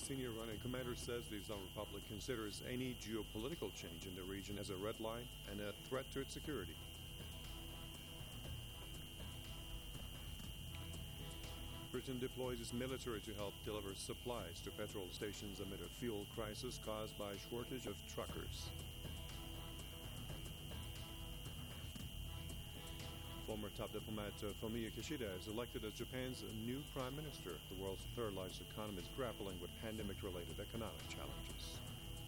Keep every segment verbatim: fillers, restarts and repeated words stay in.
senior Iranian commander says the Islamic Republic considers any geopolitical change in the region as a red line and a threat to its security. Britain deploys its military to help deliver supplies to petrol stations amid a fuel crisis caused by a shortage of truckers. Former top diplomat uh, Fumio Kishida is elected as Japan's new prime minister. The world's third largest economy is grappling with pandemic-related economic challenges.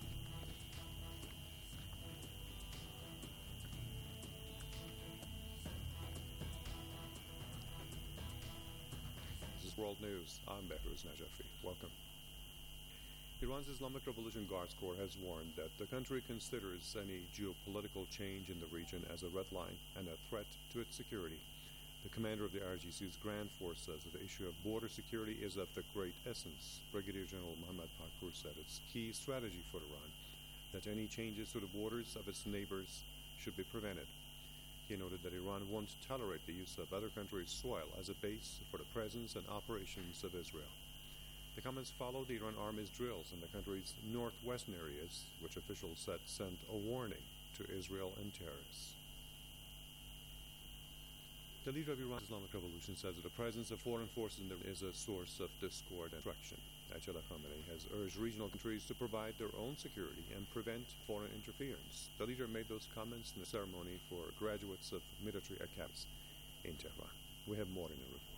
This is World News. I'm Behruz Najafi. Welcome. Iran's Islamic Revolution Guards Corps has warned that the country considers any geopolitical change in the region as a red line and a threat to its security. The commander of the I R G C's Grand Force says that the issue of border security is of the great essence. Brigadier General Mohammad Pakpour said it's key strategy for Iran that any changes to the borders of its neighbors should be prevented. He noted that Iran won't tolerate the use of other countries' soil as a base for the presence and operations of Israel. The comments followed the Iran Army's drills in the country's northwestern areas, which officials said sent a warning to Israel and terrorists. The leader of Iran's Islamic Revolution says that the presence of foreign forces in there is a source of discord and destruction. Ayatollah Khamenei has urged regional countries to provide their own security and prevent foreign interference. The leader made those comments in the ceremony for graduates of military academies in Tehran. We have more in the report.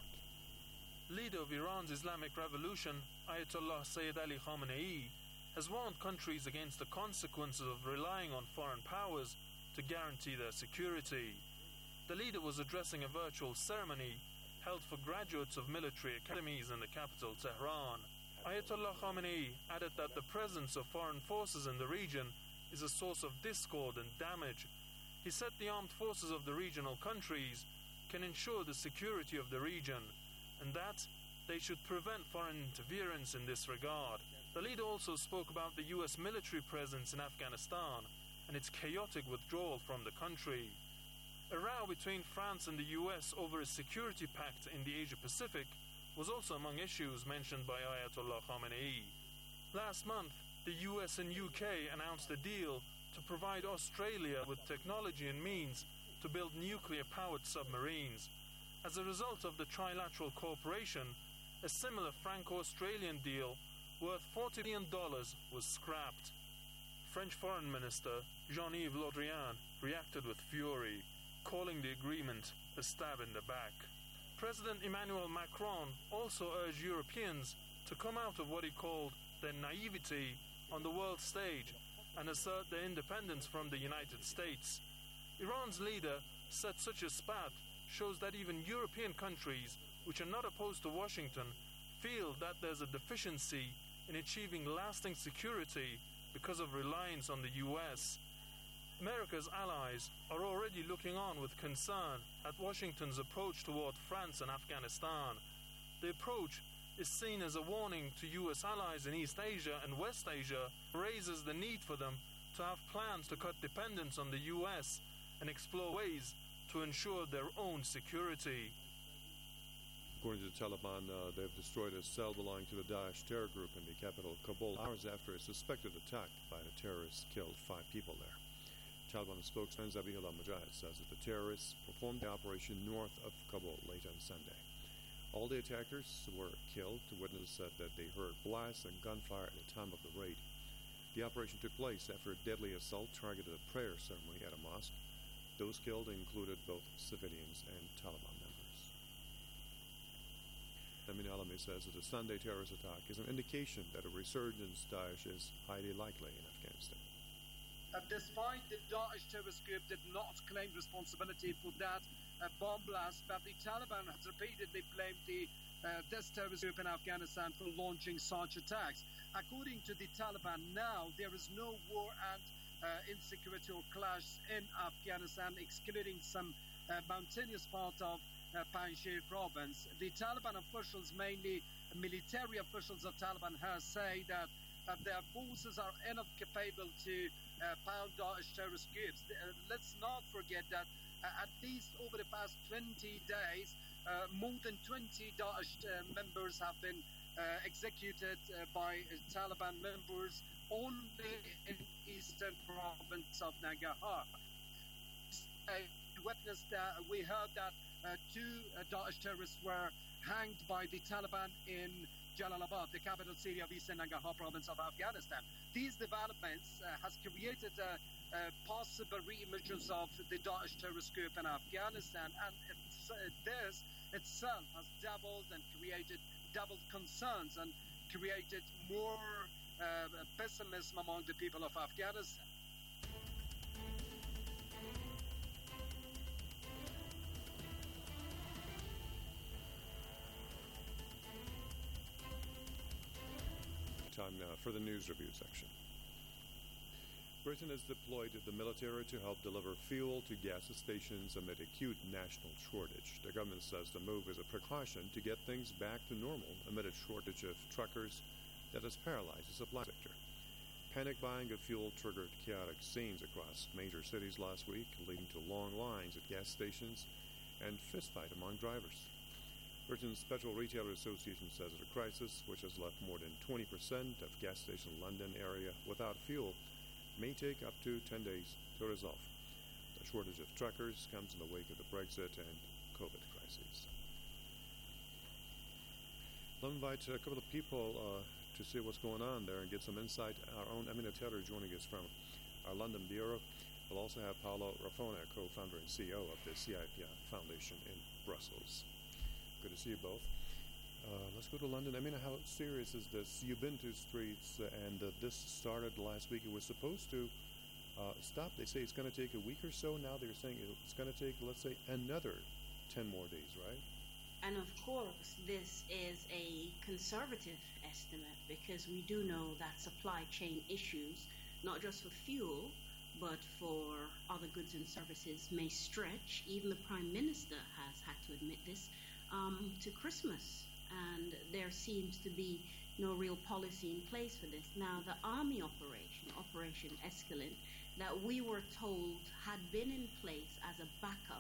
Leader of Iran's Islamic Revolution, Ayatollah Sayyid Ali Khamenei, has warned countries against the consequences of relying on foreign powers to guarantee their security. The leader was addressing a virtual ceremony held for graduates of military academies in the capital, Tehran. Ayatollah Khamenei added that the presence of foreign forces in the region is a source of discord and damage. He said the armed forces of the regional countries can ensure the security of the region, and that they should prevent foreign interference in this regard. The leader also spoke about the U S military presence in Afghanistan and its chaotic withdrawal from the country. A row between France and the U S over a security pact in the Asia-Pacific was also among issues mentioned by Ayatollah Khamenei. Last month, the U S and U K announced a deal to provide Australia with technology and means to build nuclear-powered submarines. As a result of the trilateral cooperation, a similar Franco-Australian deal worth forty billion dollars was scrapped. French Foreign Minister Jean-Yves Le Drian reacted with fury, calling the agreement a stab in the back. President Emmanuel Macron also urged Europeans to come out of what he called their naivety on the world stage and assert their independence from the United States. Iran's leader said such a spat shows that even European countries, which are not opposed to Washington, feel that there's a deficiency in achieving lasting security because of reliance on the U S. America's allies are already looking on with concern at Washington's approach toward France and Afghanistan. The approach is seen as a warning to U S allies in East Asia and West Asia, raises the need for them to have plans to cut dependence on the U S and explore ways to ensure their own security. According to the Taliban, uh, they've destroyed a cell belonging to the Daesh terror group in the capital, Kabul, hours after a suspected attack by the terrorists killed five people there. Taliban spokesman Zabihullah Mujahid says that the terrorists performed the operation north of Kabul late on Sunday. All the attackers were killed. The witnesses said that they heard blasts and gunfire at the time of the raid. The operation took place after a deadly assault targeted a prayer ceremony at a mosque. Those killed included both civilians and Taliban members. Amin Alami says that the Sunday terrorist attack is an indication that a resurgence Daesh is highly likely in Afghanistan. Uh, despite the Daesh terrorist group did not claim responsibility for that uh, bomb blast, but the Taliban has repeatedly blamed the uh, this terrorist group in Afghanistan for launching such attacks. According to the Taliban, now there is no war and uh, insecurity or clash in Afghanistan, excluding some uh, mountainous part of uh, Panjshir province. The Taliban officials, mainly military officials of Taliban, have said that uh, their forces are enough capable to uh, pound Daesh terrorist groups. Uh, let's not forget that uh, at least over the past twenty days, uh, more than twenty Daesh uh, members have been uh, executed uh, by uh, Taliban members only in eastern province of Nangarhar. Uh, witnessed that, we heard that uh, two uh, Daesh terrorists were hanged by the Taliban in Jalalabad, the capital city of eastern Nangarhar province of Afghanistan. These developments uh, has created a, a possible re-emergence of the Daesh terrorist group in Afghanistan, and it's, uh, this itself has doubled and created doubled concerns and created more uh, pessimism among the people of Afghanistan. Time now for the news review section. Britain has deployed the military to help deliver fuel to gas stations amid acute national shortage. The government says the move is a precaution to get things back to normal amid a shortage of truckers that has paralyzed the supply sector. Panic buying of fuel triggered chaotic scenes across major cities last week, leading to long lines at gas stations and fistfight among drivers. Britain's Petrol Retailer Association says the crisis, which has left more than twenty percent of gas station London area without fuel, may take up to ten days to resolve. The shortage of truckers comes in the wake of the Brexit and COVID crises. I'll invite a couple of people uh, to see what's going on there and get some insight. Our own Amina Taylor joining us from our London bureau. We'll also have Paolo Raffona, co-founder and C E O of the C I P I Foundation in Brussels. Good to see you both. Uh, let's go to London. I mean, how serious is this? You've been to streets, uh, and uh, this started last week. It was supposed to uh, stop. They say it's going to take a week or so. Now they're saying it's going to take, let's say, another ten more days, right? And of course, this is a conservative estimate because we do know that supply chain issues, not just for fuel, but for other goods and services, may stretch. Even the Prime Minister has had to admit this. Um, to Christmas, and there seems to be no real policy in place for this. Now, the army operation, Operation Escalent, that we were told had been in place as a backup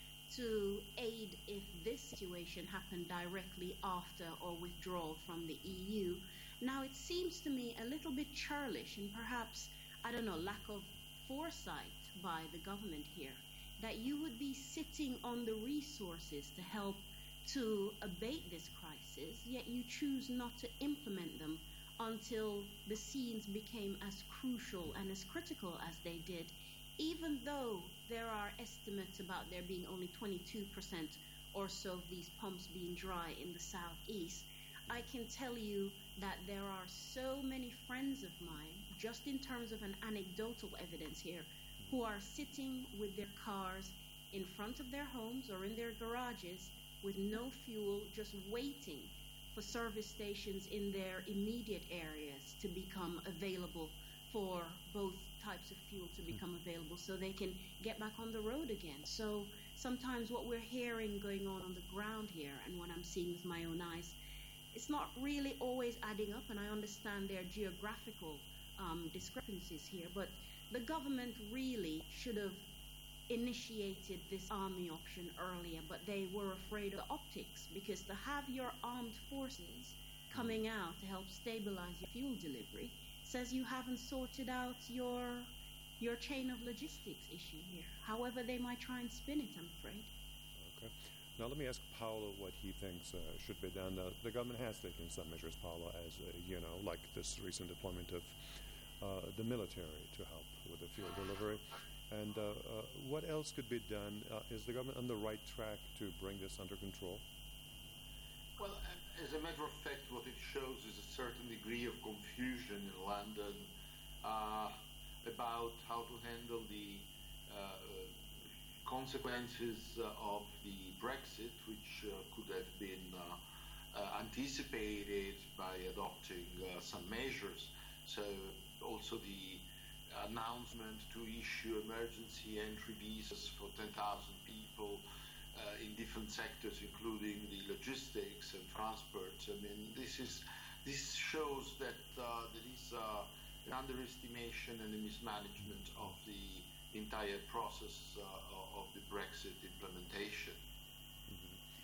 to aid if this situation happened directly after or withdrawal from the E U. Now, it seems to me a little bit churlish and perhaps, I don't know, lack of foresight by the government here, that you would be sitting on the resources to help to abate this crisis, yet you choose not to implement them until the scenes became as crucial and as critical as they did, even though there are estimates about there being only twenty-two percent or so of these pumps being dry in the southeast. I can tell you that there are so many friends of mine, just in terms of an anecdotal evidence here, who are sitting with their cars in front of their homes or in their garages with no fuel, just waiting for service stations in their immediate areas to become available, for both types of fuel to become available so they can get back on the road again. So sometimes what we're hearing going on on the ground here and what I'm seeing with my own eyes, it's not really always adding up, and I understand there are geographical um, discrepancies here, but the government really should have initiated this army option earlier, but they were afraid of the optics, because to have your armed forces coming out to help stabilize your fuel delivery says you haven't sorted out your your chain of logistics issue here, however they might try and spin it, I'm afraid. Okay. Now let me ask Paolo what he thinks uh, should be done. Uh, the government has taken some measures, Paolo, as uh, you know, like this recent deployment of uh, the military to help with the fuel delivery. And uh, uh, what else could be done? Uh, is the government on the right track to bring this under control? Well, as a matter of fact, what it shows is a certain degree of confusion in London uh, about how to handle the uh, consequences uh, of the Brexit, which uh, could have been uh, uh, anticipated by adopting uh, some measures. So also the announcement to issue emergency entry visas for ten thousand people uh, in different sectors, including the logistics and transport. I mean, this is this shows that uh, there is uh, an underestimation and a mismanagement of the entire process uh, of the Brexit implementation. Mm-hmm.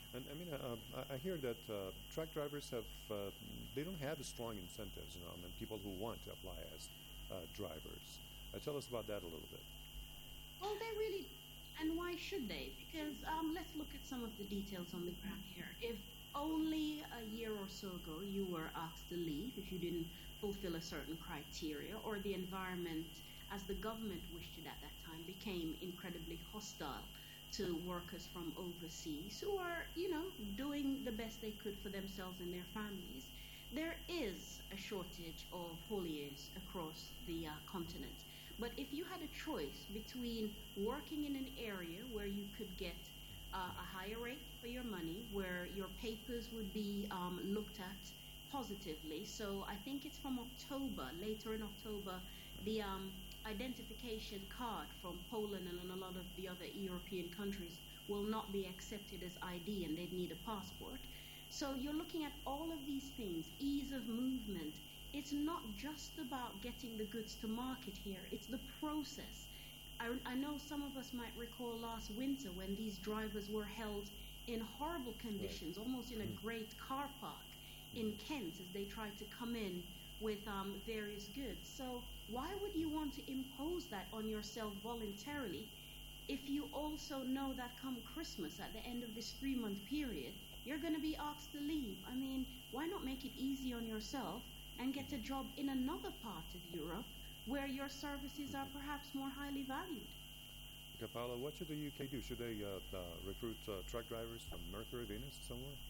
And I mean, uh, I, I hear that uh, truck drivers have, uh, they don't have strong incentives, you know, I mean, people who want to apply as uh, drivers. Uh, tell us about that a little bit. Well, they really, and why should they? Because um, let's look at some of the details on the ground here. If only a year or so ago you were asked to leave if you didn't fulfill a certain criteria, or the environment, as the government wished it at that time, became incredibly hostile to workers from overseas who are, you know, doing the best they could for themselves and their families, there is a shortage of hauliers across the uh, continent. But if you had a choice between working in an area where you could get uh, a higher rate for your money, where your papers would be um, looked at positively, so I think it's from October, later in October, the um, identification card from Poland and a lot of the other European countries will not be accepted as I D, and they'd need a passport. So you're looking at all of these things, ease of movement. It's not just about getting the goods to market here, it's the process. I, I know some of us might recall last winter when these drivers were held in horrible conditions, right. almost in a mm. great car park in Kent as they tried to come in with um, various goods. So why would you want to impose that on yourself voluntarily if you also know that come Christmas, at the end of this three-month period, you're going to be asked to leave? I mean, why not make it easy on yourself and get a job in another part of Europe where your services are perhaps more highly valued? Okay, Paolo, what should the U K do? Should they uh, uh, recruit uh, truck drivers from Mercury, Venus, somewhere?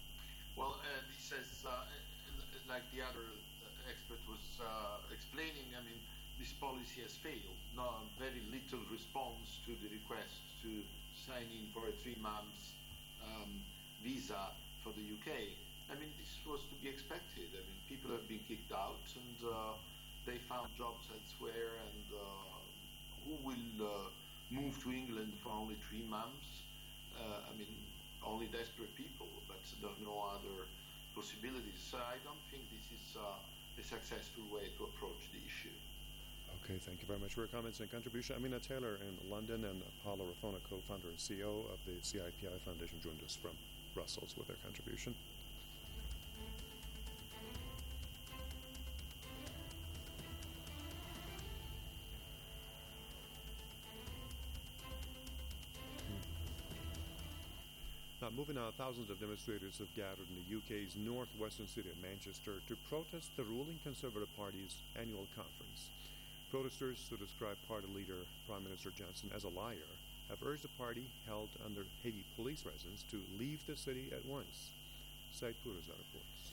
Well, uh, this is, uh, like the other expert was uh, explaining, I mean, this policy has failed. No, very little response to the request to sign in for a three months um, visa for the U K. I mean, this was to be expected. I mean, people have been kicked out and uh, they found jobs elsewhere, and uh, who will uh, move to England for only three months? Uh, I mean, only desperate people, but there are no other possibilities. So I don't think this is uh, a successful way to approach the issue. Okay, thank you very much for your comments and contribution. Amina Taylor in London and Paolo Rafona, co-founder and C E O of the C I P I Foundation, joined us from Brussels with their contribution. Now, moving on, thousands of demonstrators have gathered in the U K's northwestern city of Manchester to protest the ruling Conservative Party's annual conference. Protesters who describe party leader Prime Minister Johnson as a liar have urged the party held under Haiti police residence to leave the city at once. Said Puruza reports.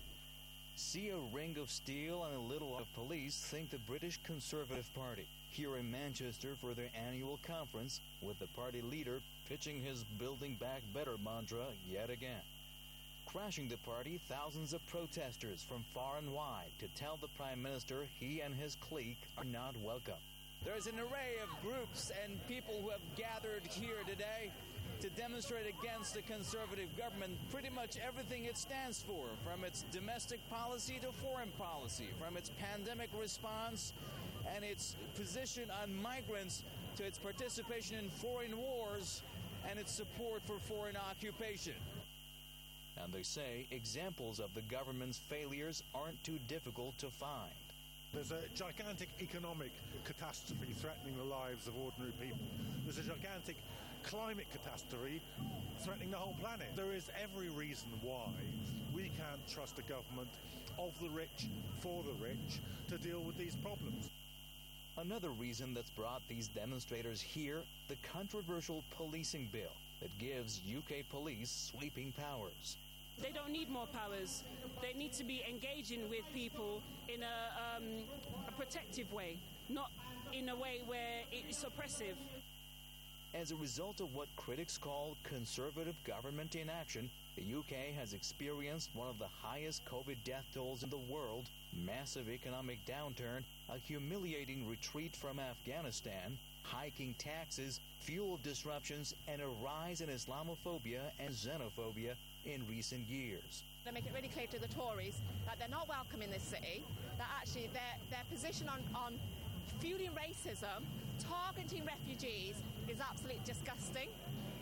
See a ring of steel and a little of police, think the British Conservative Party. Here in Manchester for their annual conference, with the party leader pitching his Building Back Better mantra yet again. Crashing the party, thousands of protesters from far and wide to tell the Prime Minister he and his clique are not welcome. There's an array of groups and people who have gathered here today to demonstrate against the Conservative government pretty much everything it stands for, from its domestic policy to foreign policy, from its pandemic response and its position on migrants to its participation in foreign wars and its support for foreign occupation. And they say examples of the government's failures aren't too difficult to find. There's a gigantic economic catastrophe threatening the lives of ordinary people. There's a gigantic climate catastrophe threatening the whole planet. There is every reason why we can't trust a government of the rich, for the rich, to deal with these problems. Another reason that's brought these demonstrators here, the controversial policing bill that gives U K police sweeping powers. They don't need more powers. They need to be engaging with people in a, um, a protective way, not in a way where it's oppressive. As a result of what critics call conservative government inaction, the U K has experienced one of the highest COVID death tolls in the world, massive economic downturn, a humiliating retreat from Afghanistan, hiking taxes, fuel disruptions, and a rise in Islamophobia and xenophobia in recent years. They make it really clear to the Tories that they're not welcome in this city, that actually their, their position on, on fueling racism, targeting refugees is absolutely disgusting.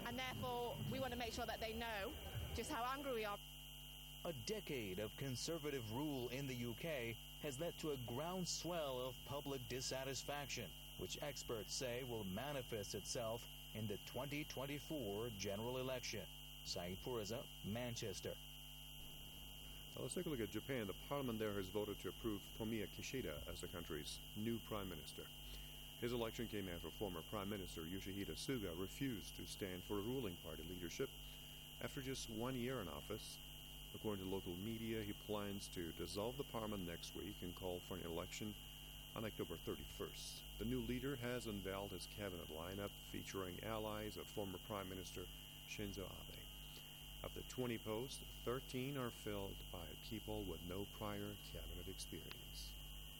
and therefore we want to make sure that they know just how angry we are. A decade of conservative rule in the U K has led to a groundswell of public dissatisfaction, which experts say will manifest itself in the twenty twenty-four general election. Saeed Furiza, Manchester. Now let's take a look at Japan. The parliament there has voted to approve Fumio Kishida as the country's new prime minister. His election came after former Prime Minister Yoshihide Suga refused to stand for ruling party leadership after just one year in office. According to local media, he plans to dissolve the parliament next week and call for an election on October thirty-first. The new leader has unveiled his cabinet lineup featuring allies of former Prime Minister Shinzo Abe. Of the twenty posts, thirteen are filled by people with no prior cabinet experience.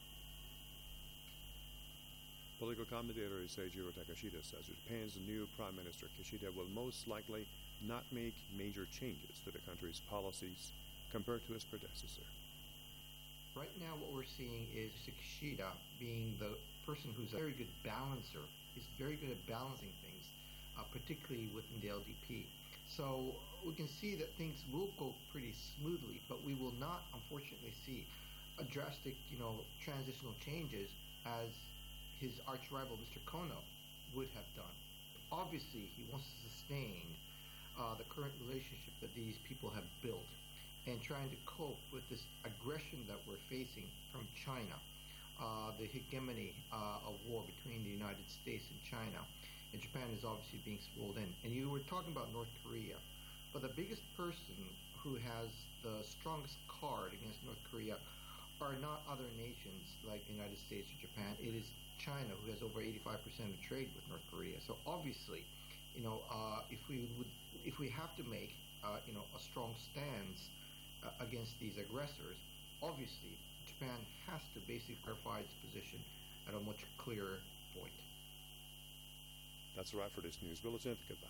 Political commentator Seijiro Takashita says Japan's new Prime Minister Kishida will most likely not make major changes to the country's policies compared to his predecessor. Right now what we're seeing is Kishida being the person who's a very good balancer. He's very good at balancing things, uh, particularly within the L D P. So we can see that things will go pretty smoothly, but we will not, unfortunately, see a drastic, you know, transitional changes as his arch rival, Mister Kono, would have done. Obviously, he wants to sustain uh, the current relationship that these people have built and trying to cope with this aggression that we're facing from China, uh, the hegemony uh, of war between the United States and China. And Japan is obviously being swelled in. And you were talking about North Korea, but the biggest person who has the strongest card against North Korea are not other nations like the United States or Japan. It is China, who has over eighty-five percent of trade with North Korea. So obviously, you know, uh, if we would, if we have to make, uh, you know, a strong stance uh, against these aggressors, obviously Japan has to basically clarify its position at a much clearer point. That's a wrap for this news bulletin. Goodbye.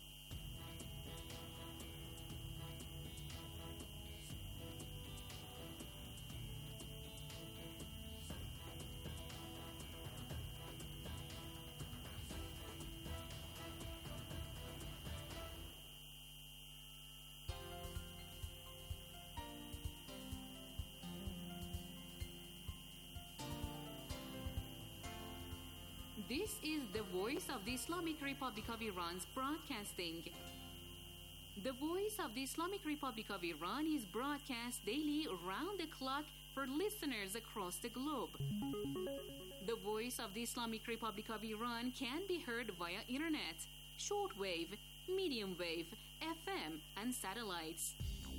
This is the voice of the Islamic Republic of Iran's broadcasting. The voice of the Islamic Republic of Iran is broadcast daily round the clock for listeners across the globe. The voice of the Islamic Republic of Iran can be heard via internet, shortwave, medium wave, F M, and satellites.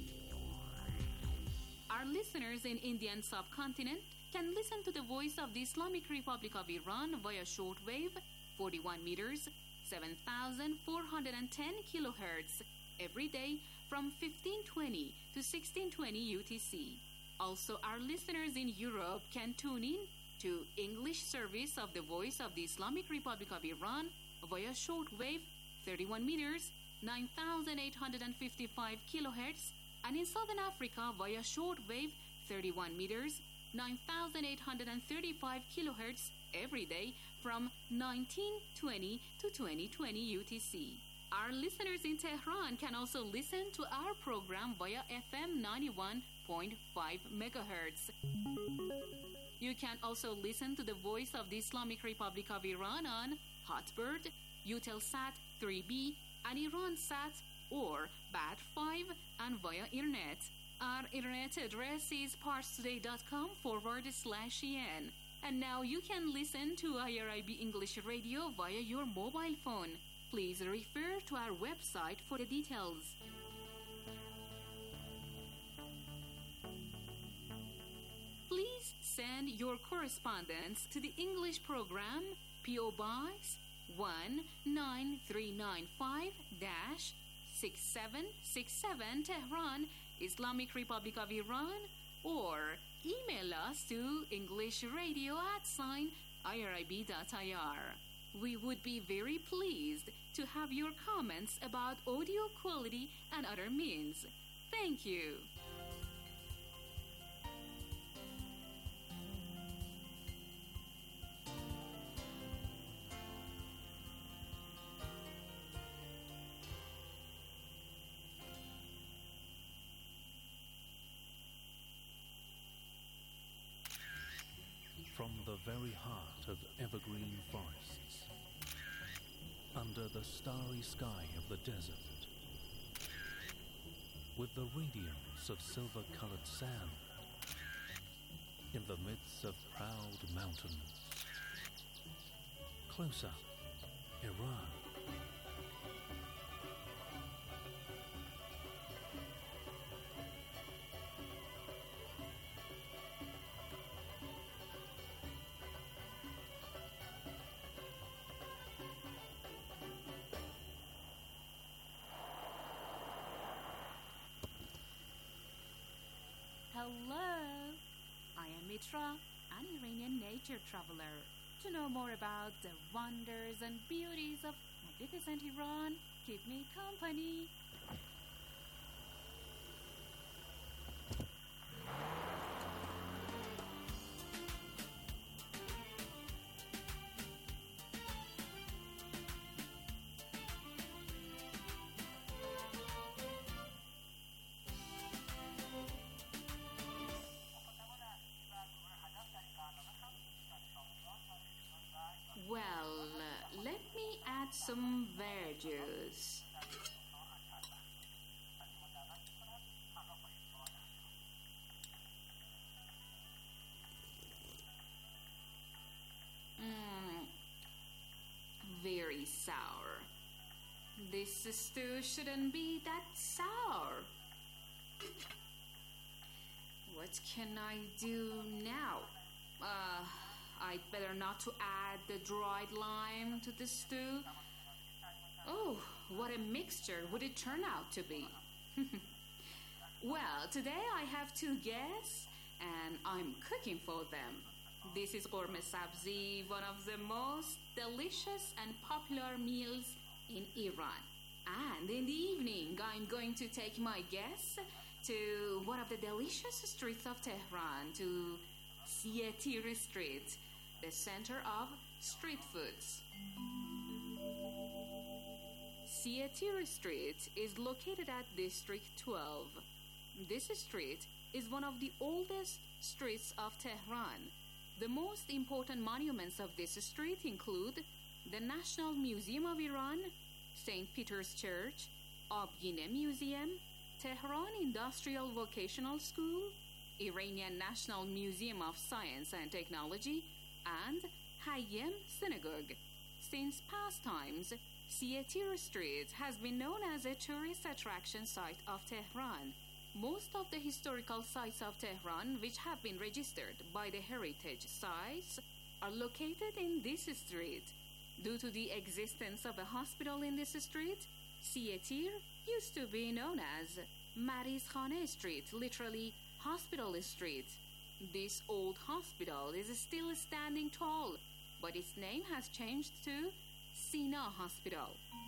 Our listeners in Indian subcontinent can listen to the voice of the Islamic Republic of Iran via shortwave, forty-one meters, seven thousand four hundred ten kilohertz, every day from fifteen twenty to sixteen twenty U T C. Also, our listeners in Europe can tune in to English service of the voice of the Islamic Republic of Iran via shortwave, thirty-one meters, nine thousand eight hundred fifty-five kilohertz, and in Southern Africa via shortwave, thirty-one meters, nine thousand eight hundred thirty-five kilohertz every day from nineteen twenty to twenty twenty U T C. Our listeners in Tehran can also listen to our program via F M ninety-one point five megahertz. You can also listen to the voice of the Islamic Republic of Iran on Hotbird, Eutelsat three B, and IranSat or B A T five and via internet. Our internet address is parstoday.com forward slash en. And now you can listen to I R I B English Radio via your mobile phone. Please refer to our website for the details. Please send your correspondence to the English program, P O Box one nine three nine five six seven six seven Tehran, Islamic Republic of Iran, or email us to englishradio at sign irib.ir. We would be very pleased to have your comments about audio quality and other means. Thank you. from the very heart of evergreen forests, under the starry sky of the desert, with the radiance of silver-colored sand, in the midst of proud mountains. Close up, Iran. Hello, I am Mitra, an Iranian nature traveler. To know more about the wonders and beauties of magnificent Iran, keep me company. Well, uh, let me add some verjuice. Mm, very sour. This stew shouldn't be that sour. What can I do now? Uh... I'd better not to add the dried lime to the stew. Oh, what a mixture would it turn out to be? Well, today I have two guests and I'm cooking for them. This is Ghormeh Sabzi, one of the most delicious and popular meals in Iran. And in the evening, I'm going to take my guests to one of the delicious streets of Tehran, to Sietiri Street, the center of street foods. Sietiri Street is located at District twelve. This street is one of the oldest streets of Tehran. The most important monuments of this street include the National Museum of Iran, Saint Peter's Church, Abgine Museum, Tehran Industrial Vocational School, Iranian National Museum of Science and Technology, and Hayyim Synagogue. Since past times, Sietiri Street has been known as a tourist attraction site of Tehran. Most of the historical sites of Tehran, which have been registered by the Heritage Sites, are located in this street. Due to the existence of a hospital in this street, Sietir used to be known as Marizkhane Street, literally Hospital Street. This old hospital is still standing tall, but its name has changed to Sina Hospital.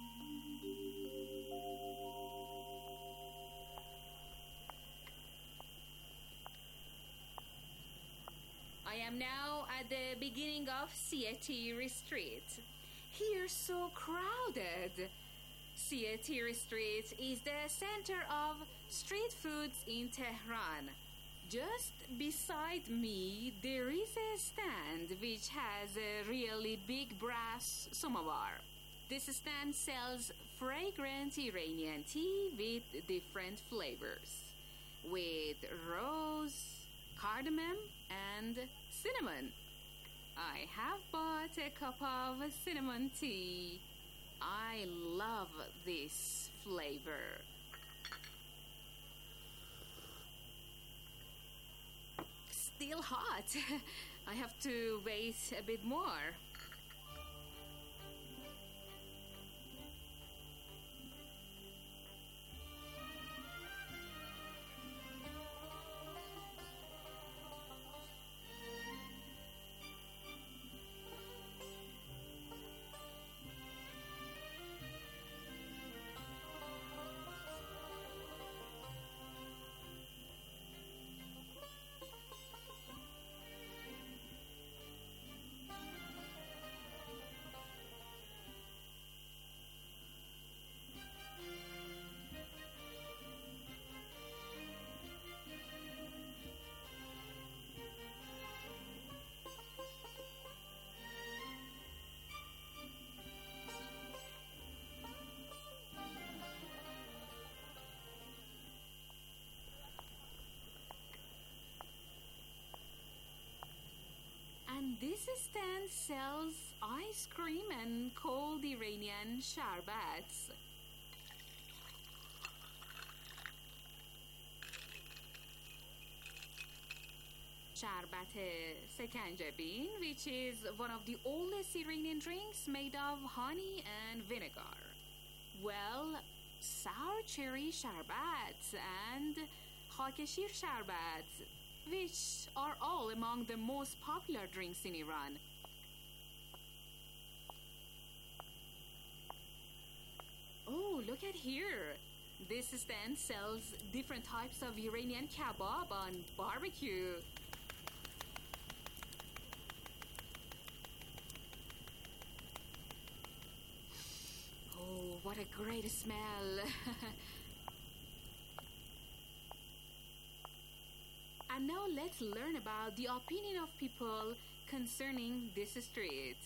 I am now at the beginning of Sietiri Street. Here so crowded. Sietiri Street is the center of street foods in Tehran. Just beside me, there is a stand which has a really big brass samovar. This stand sells fragrant Iranian tea with different flavors, with rose, cardamom, and cinnamon. I have bought a cup of cinnamon tea. I love this flavor. Still hot. I have to wait a bit more. This stand sells ice cream and cold Iranian sharbats. Sharbat sekanjabin, which is one of the oldest Iranian drinks made of honey and vinegar. Well, sour cherry sharbats and khakeshir sharbats, which are all among the most popular drinks in Iran. Oh, look at here. This stand sells different types of Iranian kebab on barbecue. Oh, what a great smell. And now let's learn about the opinion of people concerning this street.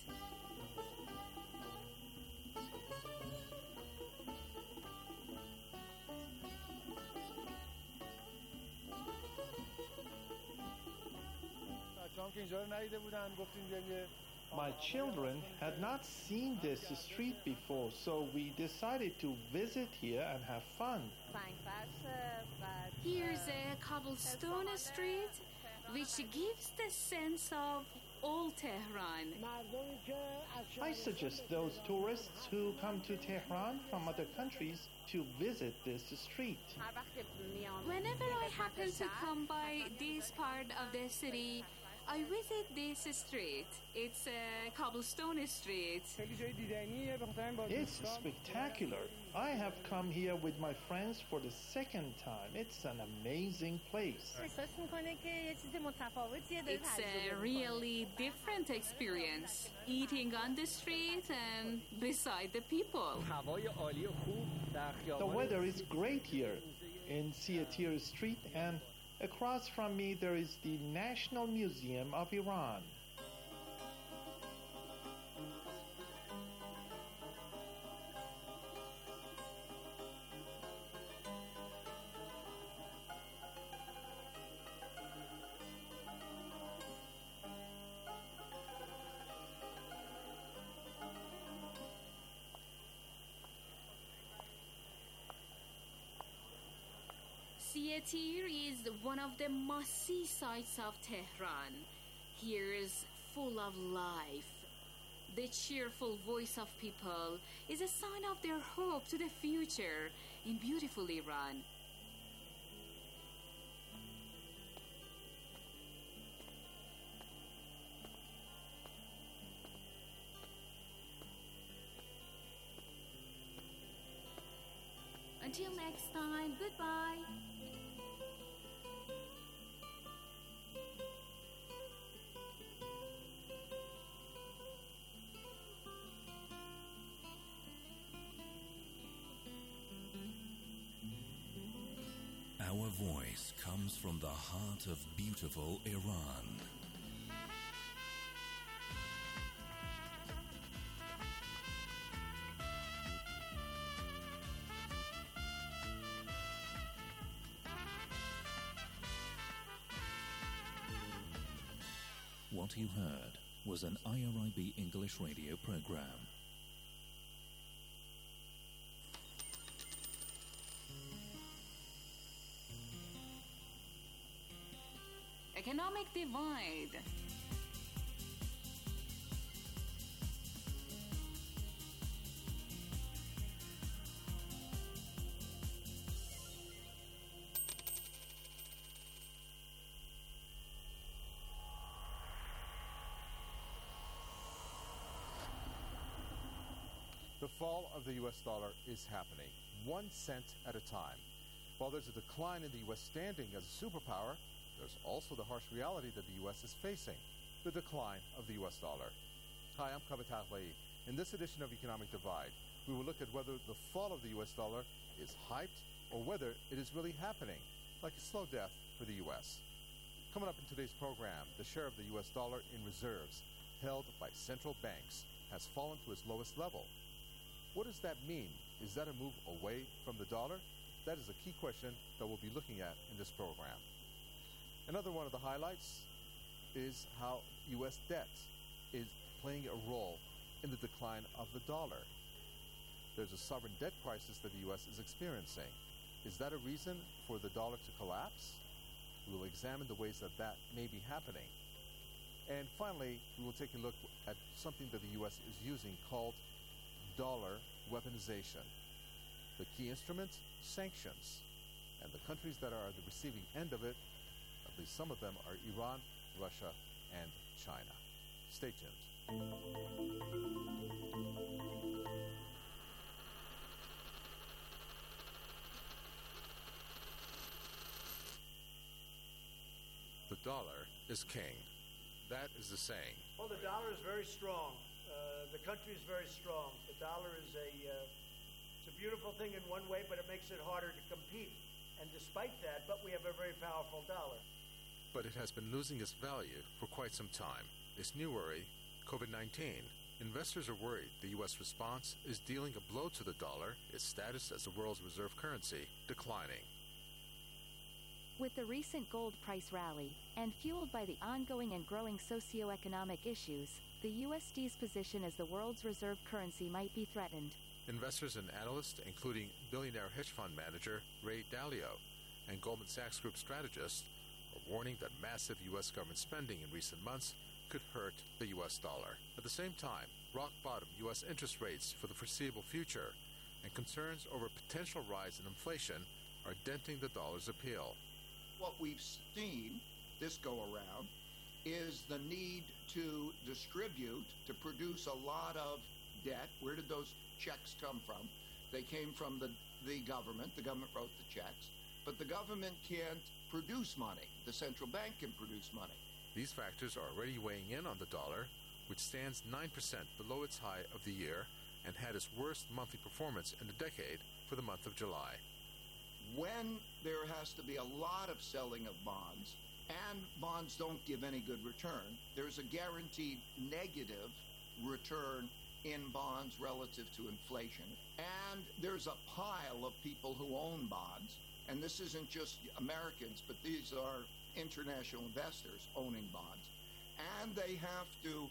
My children had not seen this street before, so we decided to visit here and have fun. Here's a cobblestone street, which gives the sense of old Tehran. I suggest those tourists who come to Tehran from other countries to visit this street. Whenever I happen to come by this part of the city, I visit this street. It's a cobblestone street. It's spectacular. I have come here with my friends for the second time. It's an amazing place. It's a really different experience, eating on the street and beside the people. The weather is great here in Siatir Street, and across from me there is the National Museum of Iran. Siatir is one of the must-see sights of Tehran. Here is full of life. The cheerful voice of people is a sign of their hope to the future in beautiful Iran. Until next time, goodbye. Our voice comes from the heart of beautiful Iran. What you heard was an I R I B English radio program. Economic divide. The fall of the U S dollar is happening, one cent at a time. While there's a decline in the U S standing as a superpower, there's also the harsh reality that the U S is facing, the decline of the U S dollar. Hi, I'm Kaveh Taghlei. In this edition of Economic Divide, we will look at whether the fall of the U S dollar is hyped or whether it is really happening, like a slow death for the U S. Coming up in today's program, the share of the U S dollar in reserves held by central banks has fallen to its lowest level. What does that mean? Is that a move away from the dollar? That is a key question that we'll be looking at in this program. Another one of the highlights is how U S debt is playing a role in the decline of the dollar. There's a sovereign debt crisis that the U S is experiencing. Is that a reason for the dollar to collapse? We will examine the ways that that may be happening. And finally, we will take a look at something that the U S is using called dollar weaponization. The key instrument, sanctions. And the countries that are at the receiving end of it, at least some of them, are Iran, Russia, and China. Stay tuned. The dollar is king. That is the saying. Well, the dollar is very strong. Uh, the country is very strong. The dollar is a, uh, it's a beautiful thing in one way, but it makes it harder to compete. And despite that, but we have a very powerful dollar. But it has been losing its value for quite some time. This new worry, COVID nineteen. Investors are worried the U S response is dealing a blow to the dollar, its status as the world's reserve currency declining. With the recent gold price rally, and fueled by the ongoing and growing socioeconomic issues, the U S D's position as the world's reserve currency might be threatened. Investors and analysts, including billionaire hedge fund manager Ray Dalio and Goldman Sachs Group strategist, are warning that massive U S government spending in recent months could hurt the U S dollar. At the same time, rock-bottom U S interest rates for the foreseeable future and concerns over a potential rise in inflation are denting the dollar's appeal. What we've seen this go-around is the need to distribute, to produce a lot of debt. Where did those checks come from? They came from the, the government. The government wrote the checks. But the government can't produce money. The central bank can produce money. These factors are already weighing in on the dollar, which stands nine percent below its high of the year and had its worst monthly performance in a decade for the month of July. When there has to be a lot of selling of bonds, and bonds don't give any good return, there's a guaranteed negative return in bonds relative to inflation. And there's a pile of people who own bonds, and this isn't just Americans, but these are international investors owning bonds. And they have to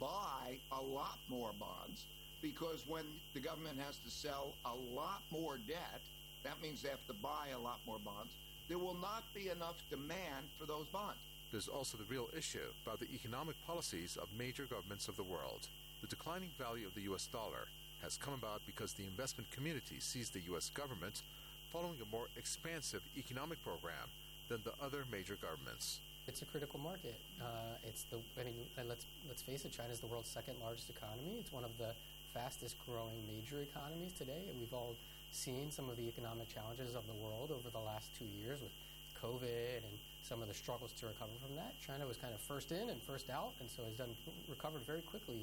buy a lot more bonds, because when the government has to sell a lot more debt, that means they have to buy a lot more bonds. There will not be enough demand for those bonds. There's also the real issue about the economic policies of major governments of the world. The declining value of the U S dollar has come about because the investment community sees the U S government following a more expansive economic program than the other major governments. It's a critical market. Uh, it's the. I mean, let's let's face it. China is the world's second largest economy. It's one of the fastest growing major economies today, and we've all seen some of the economic challenges of the world over the last two years with COVID and some of the struggles to recover from that. China was kind of first in and first out, and so has done recovered very quickly.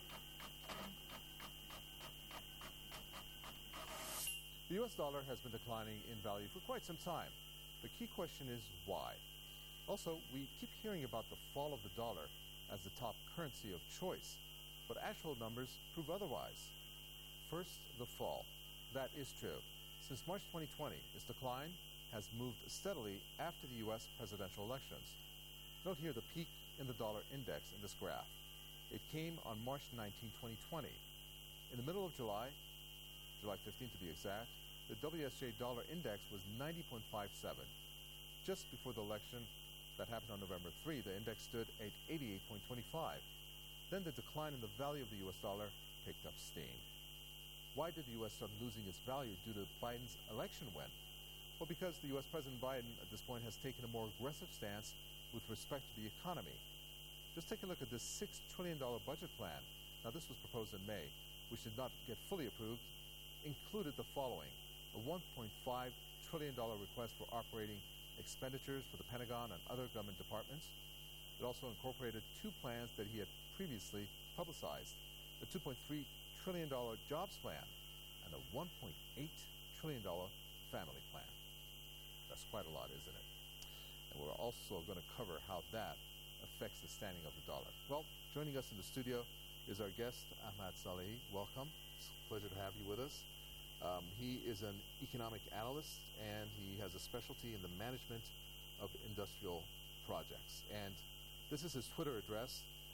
The U S dollar has been declining in value for quite some time. The key question is why? Also, we keep hearing about the fall of the dollar as the top currency of choice, but actual numbers prove otherwise. First, the fall. That is true. Since March twenty twenty, its decline has moved steadily after the U S presidential elections. Note here the peak in the dollar index in this graph. It came on March nineteenth, twenty twenty. In the middle of July, July fifteenth to be exact, the W S J dollar index was ninety point five seven. Just before the election that happened on November third, the index stood at eighty-eight point two five. Then the decline in the value of the U S dollar picked up steam. Why did the U S start losing its value due to Biden's election win? Well, because the U S President Biden at this point has taken a more aggressive stance with respect to the economy. Just take a look at this six trillion dollars budget plan. Now, this was proposed in May, which did not get fully approved, included the following: a one point five trillion dollars request for operating expenditures for the Pentagon and other government departments. It also incorporated two plans that he had previously publicized: a two point three trillion dollars jobs plan and a one point eight trillion dollars family plan. That's quite a lot, isn't it? And we're also going to cover how that affects the standing of the dollar. Well, joining us in the studio is our guest, Ahmad Salehi. Welcome. It's a pleasure to have you with us. Um, he is an economic analyst, and he has a specialty in the management of industrial projects. And this is his Twitter address.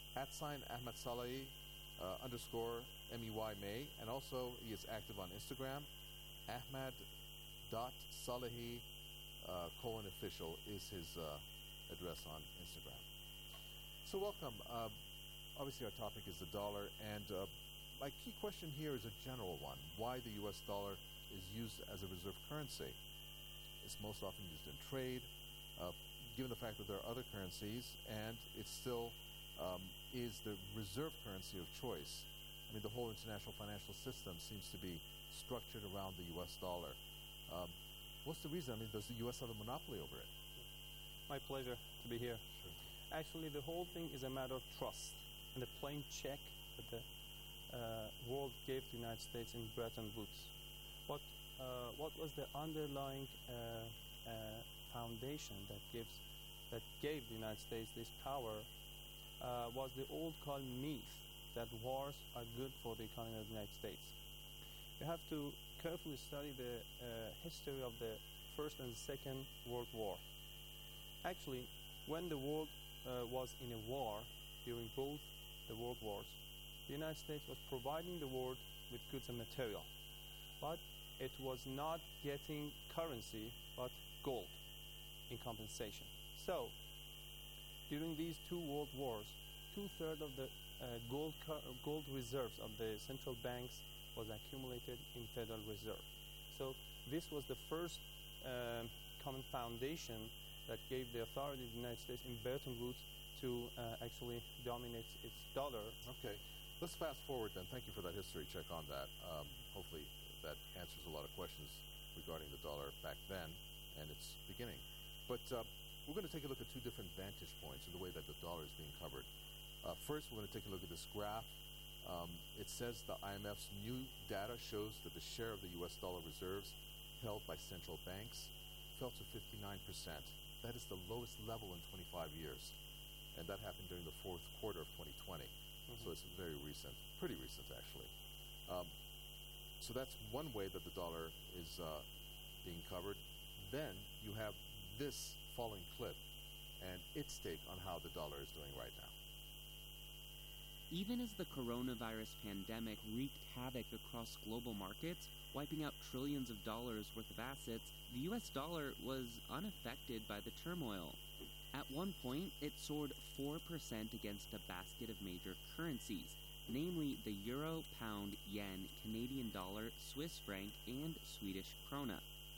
at sign Ahmad Salehi uh, underscore M E Y May, and also he is active on Instagram. Ahmad dot Salehi uh, colon official is his uh, address on Instagram. So welcome. Uh, obviously our topic is the dollar, and uh, my key question here is a general one. Why the U S dollar is used as a reserve currency? It's most often used in trade, uh, given the fact that there are other currencies, and it still um, is the reserve currency of choice. I mean, the whole international financial system seems to be structured around the U S dollar. Um, what's the reason? I mean, does the U S have a monopoly over it? My pleasure to be here. Sure. Actually, the whole thing is a matter of trust and a plain check that the uh, world gave to the United States in Bretton Woods. What, uh, what was the underlying uh, uh, foundation that gives, that gave the United States this power uh, was the old called myth that wars are good for the economy of the United States. You have to carefully study the uh, history of the First and Second World War. Actually, when the world uh, was in a war, during both the world wars, the United States was providing the world with goods and material, but it was not getting currency, but gold in compensation. So, during these two world wars, two-thirds of the uh, gold, gold reserves of the central banks was accumulated in Federal Reserve. So this was the first um, common foundation that gave the authority of the United States in Bretton Woods to uh, actually dominate its dollar. Okay, let's fast forward then. Thank you for that history check on that. Um, hopefully that answers a lot of questions regarding the dollar back then and its beginning. But uh, we're going to take a look at two different vantage points in the way that the dollar is being covered. Uh, first, we're going to take a look at this graph. Um, it says the I M F's new data shows that the share of the U S dollar reserves held by central banks fell to fifty-nine percent. That is the lowest level in twenty-five years. And that happened during the fourth quarter of twenty twenty. Mm-hmm. So it's very recent, pretty recent actually. Um, so that's one way that the dollar is uh, being covered. Then you have this following clip and its take on how the dollar is doing right now. Even as the coronavirus pandemic wreaked havoc across global markets, wiping out trillions of dollars worth of assets, the U S dollar was unaffected by the turmoil. At one point, it soared four percent against a basket of major currencies, namely the euro, pound, yen, Canadian dollar, Swiss franc, and Swedish krona.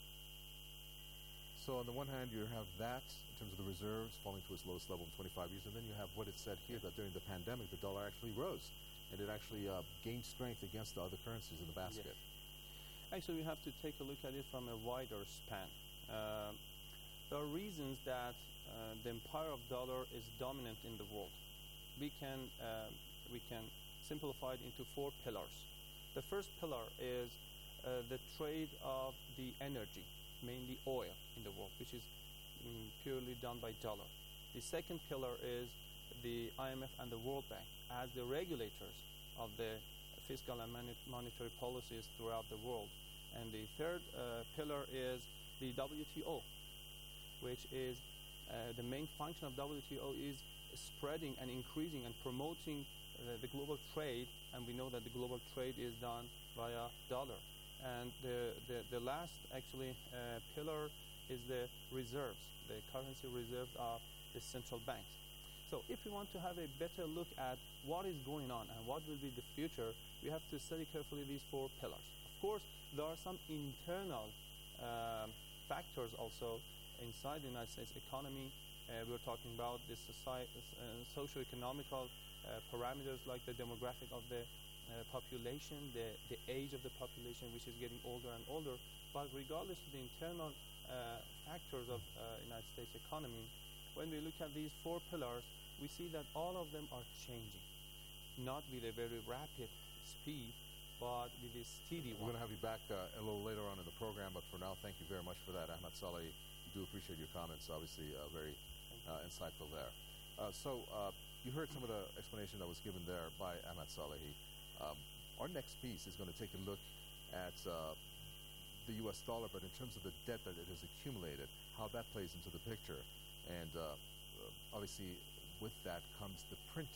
So on the one hand, you have that in terms of the reserves falling to its lowest level in twenty-five years, and then you have what it said here, that during the pandemic, the dollar actually rose, and it actually uh, gained strength against the other currencies in the basket. Yes. Actually, we have to take a look at it from a wider span. Uh, there are reasons that uh, the empire of dollar is dominant in the world. We can, uh, we can simplify it into four pillars. The first pillar is uh, the trade of the energy, mainly oil in the world, which is mm, purely done by dollar. The second pillar is the I M F and the World Bank as the regulators of the fiscal and mani- monetary policies throughout the world. And the third uh, pillar is the W T O, which is uh, the main function of W T O is spreading and increasing and promoting uh, the global trade, and we know that the global trade is done via dollar. And the, the, the last, actually, uh, pillar is the reserves, the currency reserves of the central banks. So if we want to have a better look at what is going on and what will be the future, we have to study carefully these four pillars. Of course, there are some internal um, factors also inside the United States economy. Uh, we're talking about the society, uh, socio-economical uh, parameters like the demographic of the Uh, population, the, the age of the population, which is getting older and older. But regardless of the internal uh, factors of uh, United States economy, when we look at these four pillars, we see that all of them are changing, not with a very rapid speed, but with a steady one. We're going to have you back uh, a little later on in the program, but for now, thank you very much for that, Ahmad Salehi. We do appreciate your comments, obviously uh, very uh, insightful there. Uh, so uh, you heard some of the explanation that was given there by Ahmad Salehi. Um, our next piece is going to take a look at uh, the U S dollar, but in terms of the debt that it has accumulated, how that plays into the picture. And uh, obviously with that comes the printing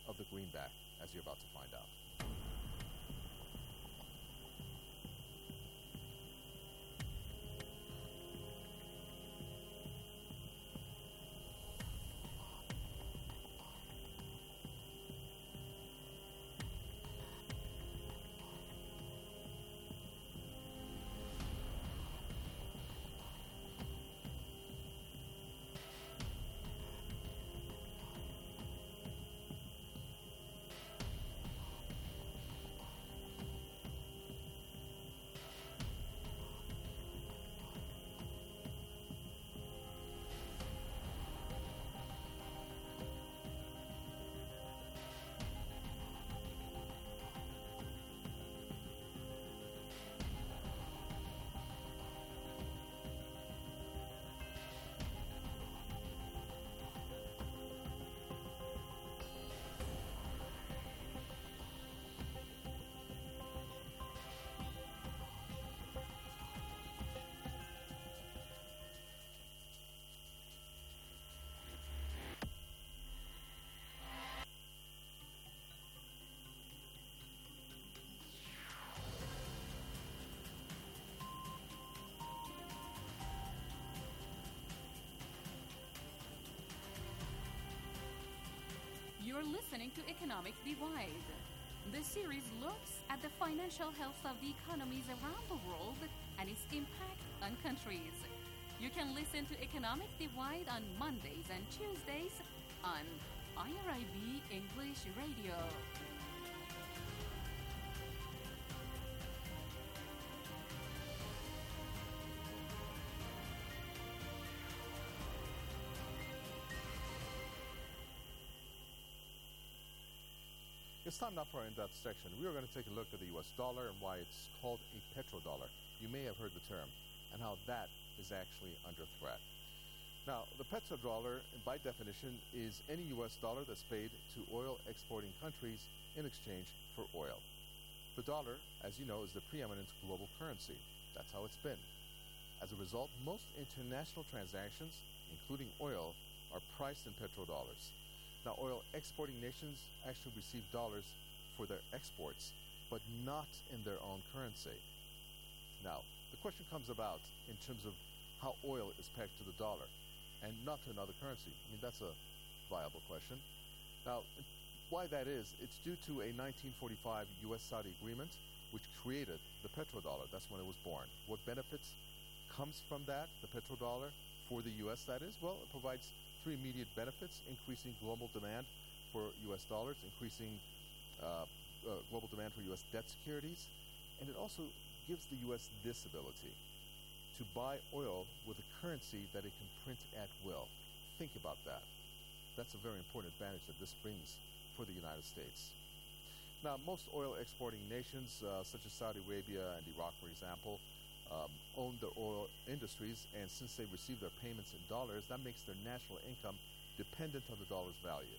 of the greenback, as you're about to find out. You're listening to Economic Divide. This series looks at the financial health of the economies around the world and its impact on countries. You can listen to Economic Divide on Mondays and Tuesdays on I R I B English Radio. It's time now for our in-depth section. We are going to take a look at the U S dollar and why it's called a petrodollar. You may have heard the term, and how that is actually under threat. Now, the petrodollar, by definition, is any U S dollar that's paid to oil exporting countries in exchange for oil. The dollar, as you know, is the preeminent global currency. That's how it's been. As a result, most international transactions, including oil, are priced in petrodollars. Now, oil exporting nations actually receive dollars for their exports, but not in their own currency. Now, the question comes about in terms of how oil is pegged to the dollar and not to another currency. I mean, that's a viable question. Now, why that is, it's due to a nineteen forty-five U S Saudi agreement which created the petrodollar. That's when it was born. What benefits comes from that, the petrodollar, for the U S that is? Well, it provides three immediate benefits: increasing global demand for U S dollars, increasing uh, uh, global demand for U S debt securities, and it also gives the U S this ability to buy oil with a currency that it can print at will. Think about that. That's a very important advantage that this brings for the United States. Now, most oil exporting nations, uh, such as Saudi Arabia and Iraq, for example, Um, own their oil industries, and since they receive their payments in dollars, that makes their national income dependent on the dollar's value.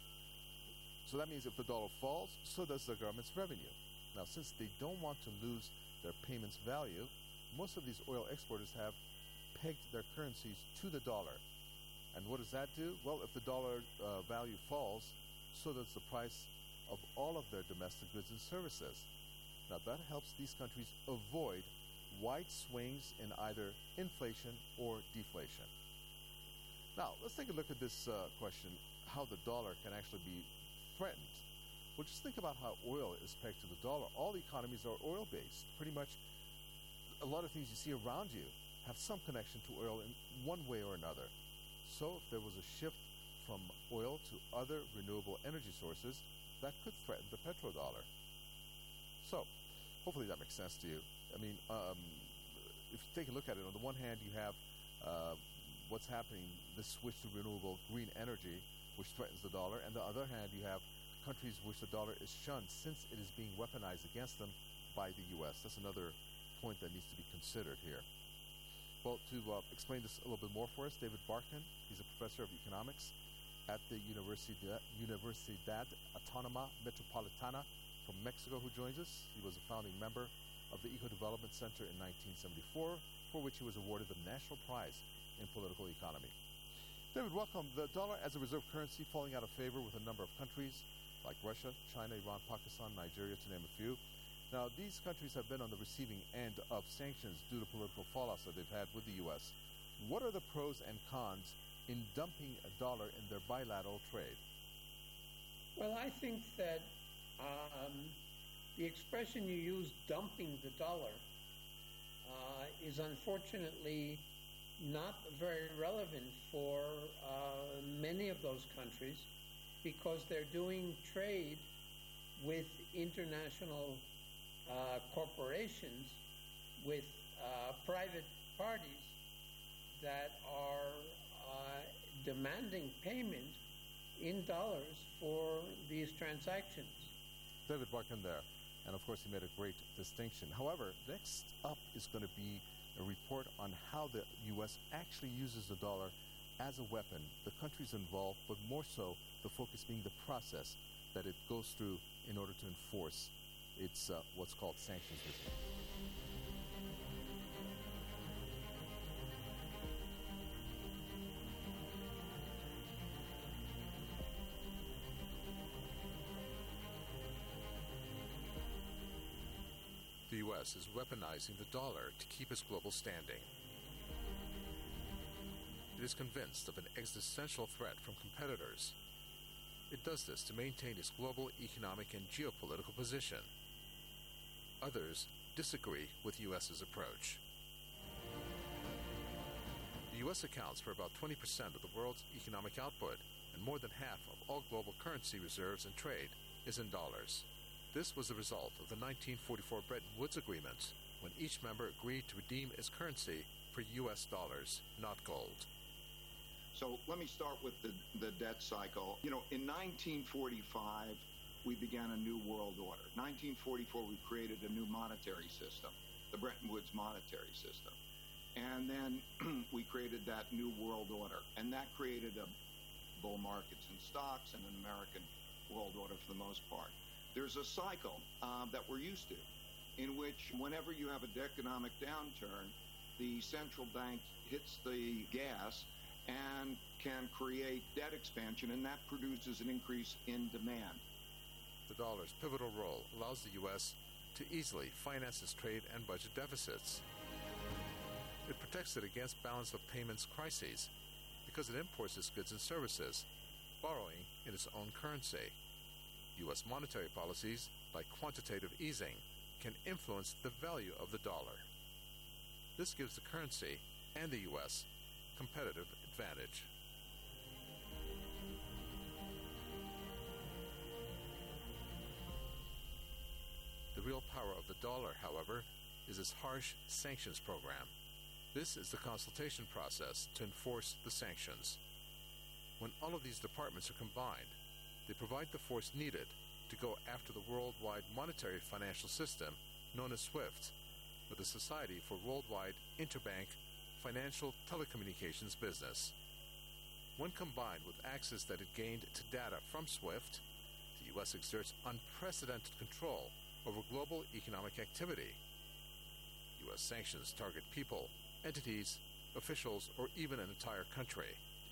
So that means if the dollar falls, so does the government's revenue. Now, since they don't want to lose their payments value, most of these oil exporters have pegged their currencies to the dollar. And what does that do? Well, if the dollar uh, value falls, so does the price of all of their domestic goods and services. Now, that helps these countries avoid wide swings in either inflation or deflation. Now, let's take a look at this uh, question, how the dollar can actually be threatened. Well, just think about how oil is pegged to the dollar. All the economies are oil-based. Pretty much a lot of things you see around you have some connection to oil in one way or another. So if there was a shift from oil to other renewable energy sources, that could threaten the petrodollar. So, hopefully that makes sense to you. I mean, um, if you take a look at it, on the one hand, you have uh, what's happening, this switch to renewable green energy, which threatens the dollar, and on the other hand, you have countries which the dollar is shunned since it is being weaponized against them by the U S. That's another point that needs to be considered here. Well, to uh, explain this a little bit more for us, David Barkan, he's a professor of economics at the Universidad, Universidad Autónoma Metropolitana from Mexico, who joins us. He was a founding member of the Eco Development Center in nineteen seventy-four, for which he was awarded the National Prize in Political Economy. David, welcome. The dollar as a reserve currency falling out of favor with a number of countries. like Russia, China, Iran, Pakistan, Nigeria, to name a few. Now, these countries have been on the receiving end of sanctions due to political fallout that they've had with the U S. What are the pros and cons in dumping a dollar in their bilateral trade? Well, I think that um, the expression you use, dumping the dollar, uh, is unfortunately not very relevant for uh, many of those countries because they're doing trade with international uh, corporations, with uh, private parties that are uh, demanding payment in dollars for these transactions. David Barkan there. And of course, he made a great distinction. However, next up is going to be a report on how the U S actually uses the dollar as a weapon. The countries involved, but more so, the focus being the process that it goes through in order to enforce its uh, what's called sanctions regime. The U S is weaponizing the dollar to keep its global standing. It is convinced of an existential threat from competitors. It does this to maintain its global economic and geopolitical position. Others disagree with U S's approach. The U S accounts for about twenty percent of the world's economic output, and more than half of all global currency reserves and trade is in dollars. This was the result of the nineteen forty-four Bretton Woods Agreement, when each member agreed to redeem its currency for U S dollars, not gold. So let me start with the, the debt cycle. You know, in nineteen forty-five, we began a new world order. nineteen forty-four, we created a new monetary system, the Bretton Woods monetary system. And then we created that new world order. And that created a bull markets in stocks and an American world order for the most part. There's a cycle uh, that we're used to, in which whenever you have an economic downturn, the central bank hits the gas and can create debt expansion, and that produces an increase in demand. The dollar's pivotal role allows the U S to easily finance its trade and budget deficits. It protects it against balance of payments crises because it imports its goods and services, borrowing in its own currency. U S monetary policies, like quantitative easing, can influence the value of the dollar. This gives the currency and the U S competitive advantage. The real power of the dollar, however, is its harsh sanctions program. This is the consultation process to enforce the sanctions. When all of these departments are combined, they provide the force needed to go after the worldwide monetary financial system known as SWIFT, or the Society for Worldwide Interbank Financial Telecommunications Business. When combined with access that it gained to data from SWIFT, the U S exerts unprecedented control over global economic activity. U S sanctions target people, entities, officials, or even an entire country.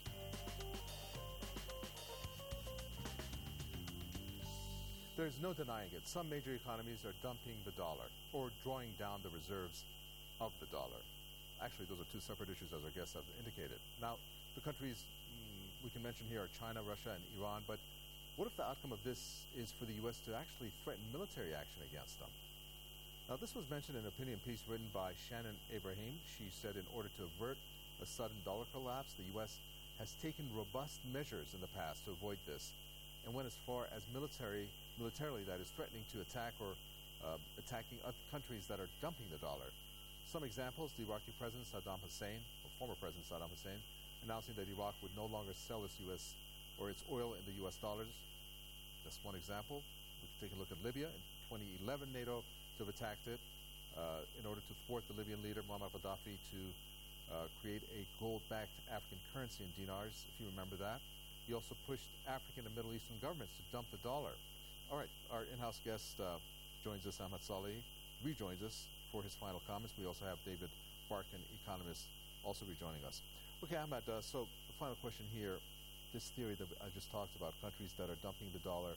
There's no denying it. Some major economies are dumping the dollar or drawing down the reserves of the dollar. Actually, those are two separate issues, as our guests have indicated. Now, the countries mm, we can mention here are China, Russia, and Iran, but what if the outcome of this is for the U S to actually threaten military action against them? Now, this was mentioned in an opinion piece written by Shannon Abraham. She said in order to avert a sudden dollar collapse, the U S has taken robust measures in the past to avoid this and went as far as military, militarily, that is, threatening to attack or uh, attacking other countries that are dumping the dollar. Some examples, the Iraqi President Saddam Hussein, or former President Saddam Hussein, announcing that Iraq would no longer sell its U S or its oil in the U S dollars. That's one example. We can take a look at Libya. In twenty eleven, NATO to have attacked it uh, in order to thwart the Libyan leader Muammar Gaddafi to uh, create a gold-backed African currency in dinars, if you remember that. He also pushed African and Middle Eastern governments to dump the dollar. All right, our in-house guest uh, joins us, Ahmad Saleh, rejoins us for his final comments. We also have David Barkan, economist, also rejoining us. Okay, Ahmad, uh, so the final question here, this theory that I just talked about, countries that are dumping the dollar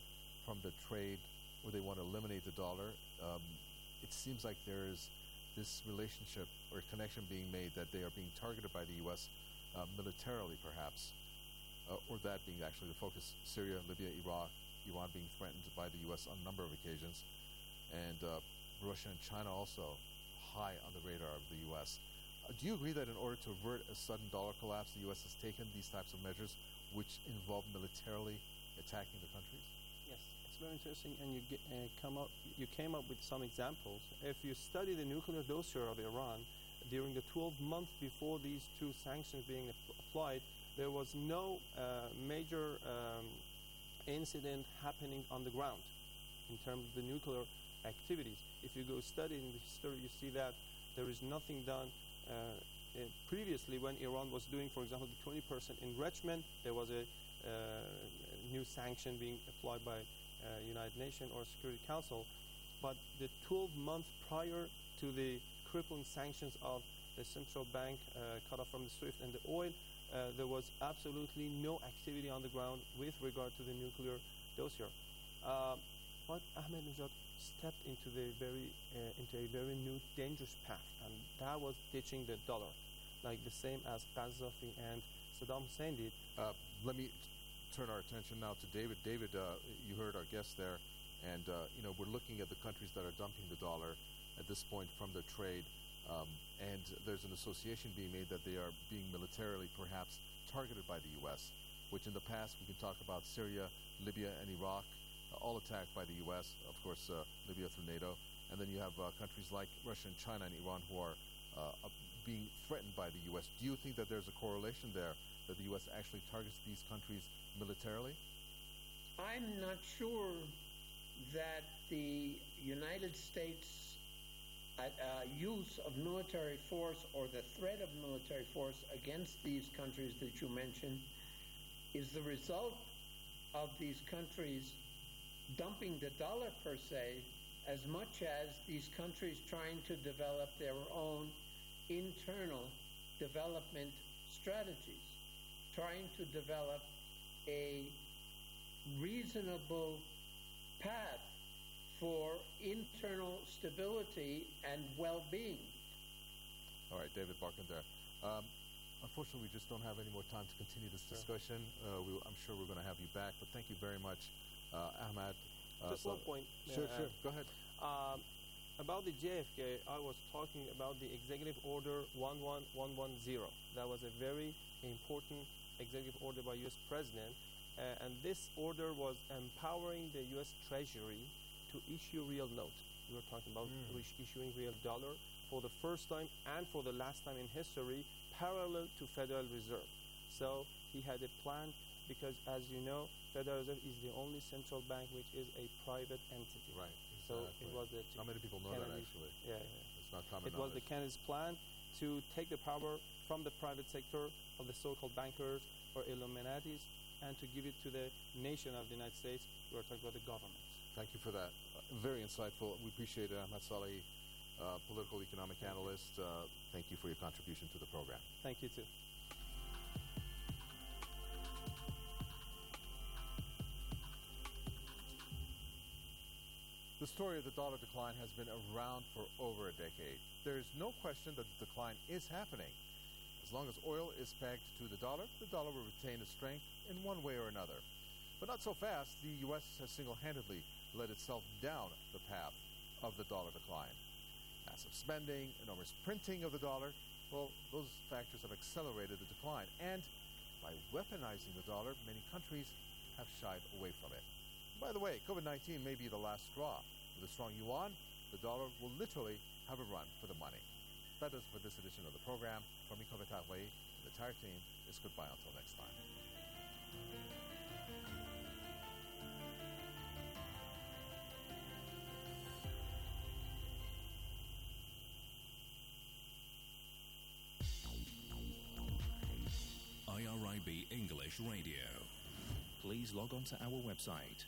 from the trade, or they want to eliminate the dollar. Um, it seems like there is this relationship or connection being made that they are being targeted by the U S uh, militarily, perhaps, uh, or that being actually the focus. Syria, Libya, Iraq, Iran being threatened by the U S on a number of occasions, and uh, Russia and China also high on the radar of the U S. Uh, do you agree that in order to avert a sudden dollar collapse, the U S has taken these types of measures which involve militarily attacking the countries? Yes, it's very interesting, and you get, uh, come up, you came up with some examples. If you study the nuclear dossier of Iran, during the twelve months before these two sanctions being ap- applied, there was no uh, major um, incident happening on the ground in terms of the nuclear activities. If you go study in the history, you see that there is nothing done. Uh, uh, previously, when Iran was doing, for example, the twenty percent enrichment, there was a uh, new sanction being applied by uh, United Nations or Security Council. But the twelve months prior to the crippling sanctions of the central bank uh, cut off from the SWIFT and the oil, uh, there was absolutely no activity on the ground with regard to the nuclear dossier. Uh, but Ahmadinejad stepped into the very uh, into a very new dangerous path, and that was ditching the dollar, like the same as Gaddafi and Saddam Hussein did. Uh, let me t- turn our attention now to David. David, uh, you heard our guest there, and uh, you know we're looking at the countries that are dumping the dollar at this point from their trade, um, and there's an association being made that they are being militarily perhaps targeted by the U S, which in the past we can talk about Syria, Libya, and Iraq, uh, all attacked by the U S, of course uh, Libya through NATO, and then you have uh, countries like Russia and China and Iran who are uh, being threatened by the U S. Do you think that there's a correlation there, that the U S actually targets these countries militarily? I'm not sure that the United States uh, uh, use of military force or the threat of military force against these countries that you mentioned is the result of these countries dumping the dollar per se, as much as these countries trying to develop their own internal development strategies, trying to develop a reasonable path for internal stability and well-being. All right, David Barkender. Um, unfortunately, we just don't have any more time to continue this Sure. discussion. Uh, we, I'm sure we're going to have you back, but thank you very much, uh, Ahmad. Uh, Just one point. Sure, uh, sure. Go ahead. Um, about the J F K, I was talking about the Executive Order one one one one zero. That was a very important executive order by U S President, uh, and this order was empowering the U S Treasury to issue real note. We were talking about Mm. re- issuing real dollar for the first time and for the last time in history, parallel to Federal Reserve. So he had a plan because, as you know, Federal Reserve is the only central bank which is a private entity. Right. So exactly. it was the Not many people know that, Kennedy's- actually. Yeah, yeah. It's not common It was the knowledge. Kennedy's plan to take the power from the private sector of the so-called bankers or Illuminatis and to give it to the nation of the United States. We are talking about the government. Thank you for that. Uh, very insightful. We appreciate it. Ahmad Salehi, uh, political economic analyst. Uh, thank you for your contribution to the program. Thank you, too. The story of the dollar decline has been around for over a decade. There is no question that the decline is happening. As long as oil is pegged to the dollar, the dollar will retain its strength in one way or another. But not so fast. The U S has single-handedly led itself down the path of the dollar decline. Massive spending, enormous printing of the dollar, well, those factors have accelerated the decline. And by weaponizing the dollar, many countries have shied away from it. By the way, COVID nineteen may be the last straw. With a strong yuan, the dollar will literally have a run for the money. That does it for this edition of the program. From me, Kovital Wei, and the entire team is goodbye until next time. I R I B English Radio. Please log on to our website,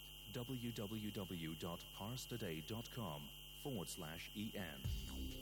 www.parstoday.com forward slash EN.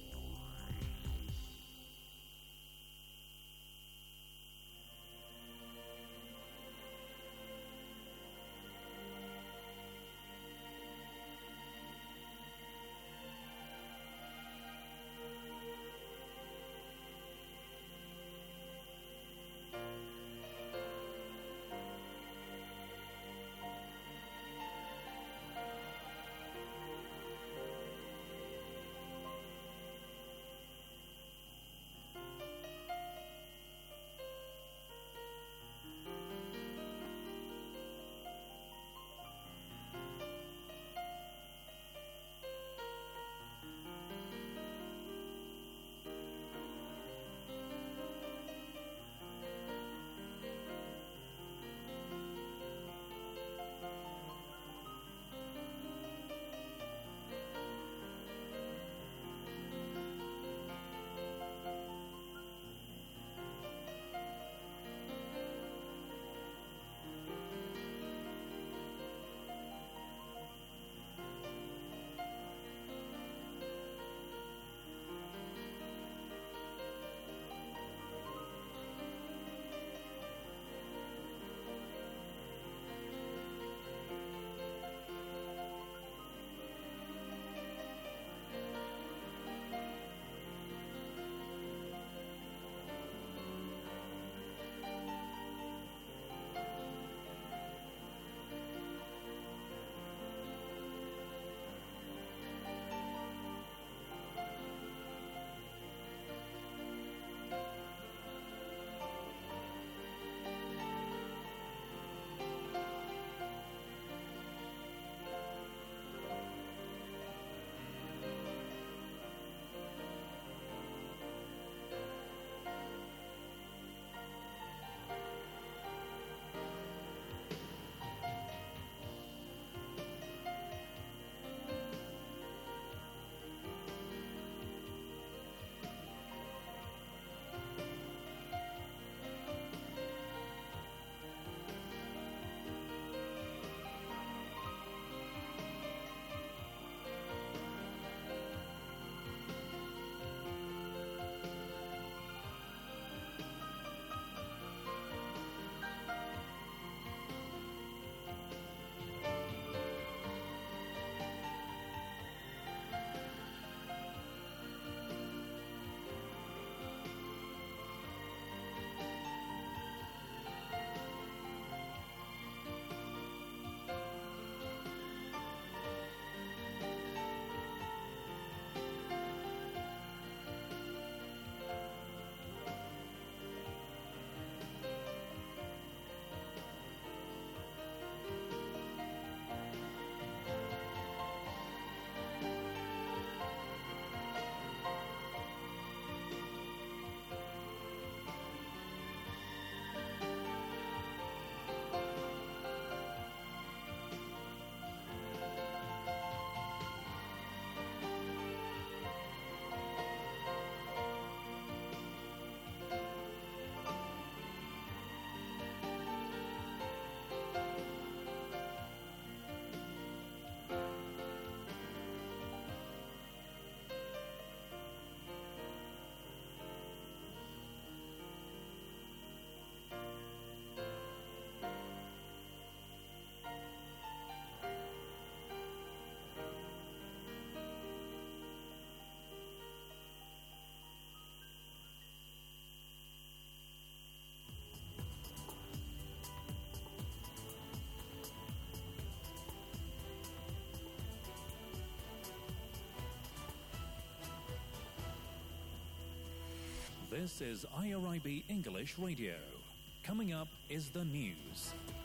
This is I R I B English Radio. Coming up is the news.